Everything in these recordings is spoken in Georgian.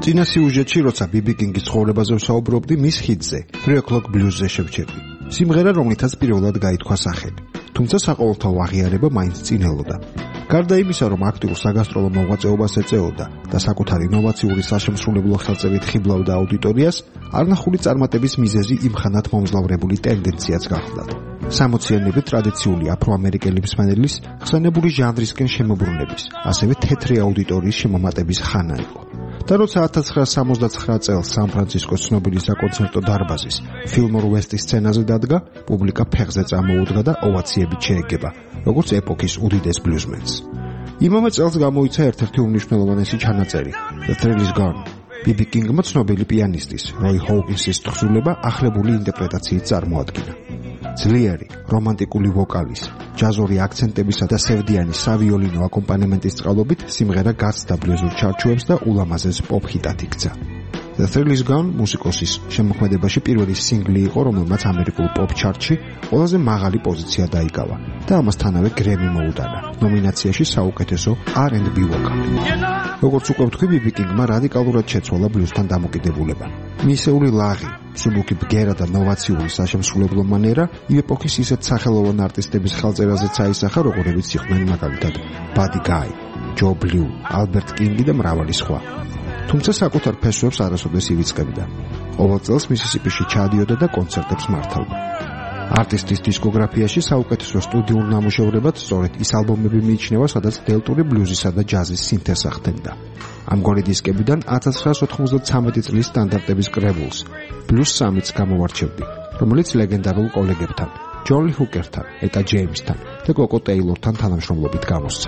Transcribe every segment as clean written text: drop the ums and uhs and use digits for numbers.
წინა სიუჟეტში, როცა BB King-ის ცხოვრებაზე ვსაუბრობდი, მის ჰიტზე 3 O'Clock Blues-ზე შევჩერდი. სიმღერა, რომლითაც პირველად გაითქვა სახელი. თუმცა საყოველთაო აღიარება მაინც წინ ელოდა. გარდა იმისა, რომ აქტიურ საგასტროლო მოღვაწეობას ეწეოდა და საკუთარი ინოვაციური საშემსრულებლო ხელწერით ხიბლავდა აუდიტორიას, არნახული წარმატების მიზეზი იმხანად მომძლავრებული ტენდენციაც გახლდათ. 60-იანების ტრადიციული აფრო-ამერიკელი მსმენელის ხსენებული ჟანრისკენ შემოbrunების, ასევე თეთრი აუდიტორიის შემომატების ხანა იყო. და როცა 1979 წელს სან-ფრანცისკოს ცნობილი საკონცერტო დარბაზის Fillmore West-ის სცენაზე დადგა, პუბლიკა ფეხზე წამოუდგა და ოვაციებით შეეგება, როგორც ეპოქის უდიდეს ბლუზმენს. იმავე წელს გამოიცა ერთ-ერთი უმნიშვნელოვანესი ჩანაწერი The Thrill Is Gone. BB King-მა ცნობილი პიანისტის Roy Hawkins-ის თხზულება ახლებული ინტერპრეტაციით წარმოადგინა. ძლიერი, რომანტიკული ვოკალის, ჯაზური აქცენტებისა და სევდიანი სავიოლინო აკომპანემენტის წყალობით სიმღერა გაცდა ბლუზურ ჩარჩოებს და ულამაზეს პოპ ჰიტად იქცა. The Thrill Is Gone მუსიკოსის შემოქმედებაში პირველი სინგლი იყო, რომელმაც ამერიკულ პოპ ჩარტში ყველაზე მაღალი პოზიცია დაიკავა და ამასთანავე გრემი მოუტანა ნომინაციაში საუკეთესო R&B ვოკალი. როგორც უკვე ვთქვი, BB King-მა რადიკალურად შეცვალა ბლუზთან დამოკიდებულება. მისეული ლაღი, მსუბუქი ბგერა და ნოვაციური საშემსრულებლო მანერა იმ ეპოქის ისეთ სახელოვან არტისტების ხელწერაზეც აისახა, როგორებიც იყვნენ მაგალითად Buddy Guy, Joe Blue, Albert King და მრავალი სხვა. თუმცა საკუთარ ფესვებს არასოდეს ივიწყებდა. ყოველ წელს მისისიპიში ჩადიოდა და კონცერტებს მართავდა. არტისტის დისკოგრაფიაში საუკეთესო სტუდიურ ნამუშევრებად სწორედ ის ალბომები მიიჩნევა, სადაც დელტური ბლუზისა და ჯაზის სინთეზს ახდენდა. ამგვარი დისკებიდან 1993 წლის სტანდარტების კრებულს Blues Summits გამოვარჩევდი, რომელიც ლეგენდარულ კოლეგებთან, ჯონ ლი ჰუკერთან, ეტა ჯეიმსთან და კოკო ტეილორთან თანამშრომლობით გამოსცა.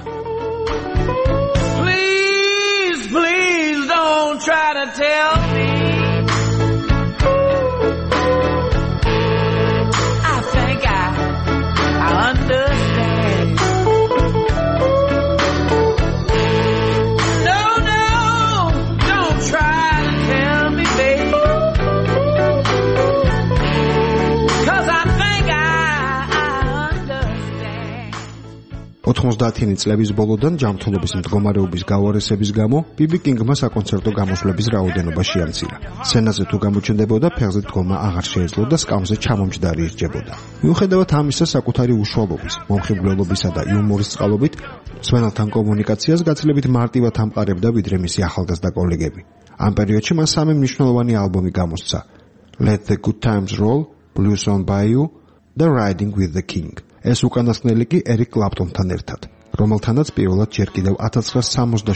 Try to tell me I think I understand. No, don't try to tell me, babe, 'cause I think I understand. 90-იანი წლების ბოლოდან ჯანმრთელობის მდგომარეობის გავარესების გამო BB King-მა საკონცერტო გამოსვლების რაოდენობა შეამცირა. სცენაზე თუ გამოჩნდებოდა, ფეხზე დგომა აღარ შეეძლო და სკამზე ჩამომჯდარი ირჯებოდა. მიუხედავად ამისა, საკუთარი უშუალობის, მომხიბვლელობისა და იუმორის წყალობით, მსმენელთან კომუნიკაციას გაცილებით მარტივად ამყარებდა, ვიდრე მისი ახალგაზრდა კოლეგები. ამ პერიოდში მას 3 მნიშვნელოვანი ალბომი გამოსცა: Let the Good Times Roll, Blues on Bayou და Riding with the King. ეს უკანასკნელი კი ერიკ კლაპტონთან ერთად, რომელთანაც პირველად ჯერ კიდევ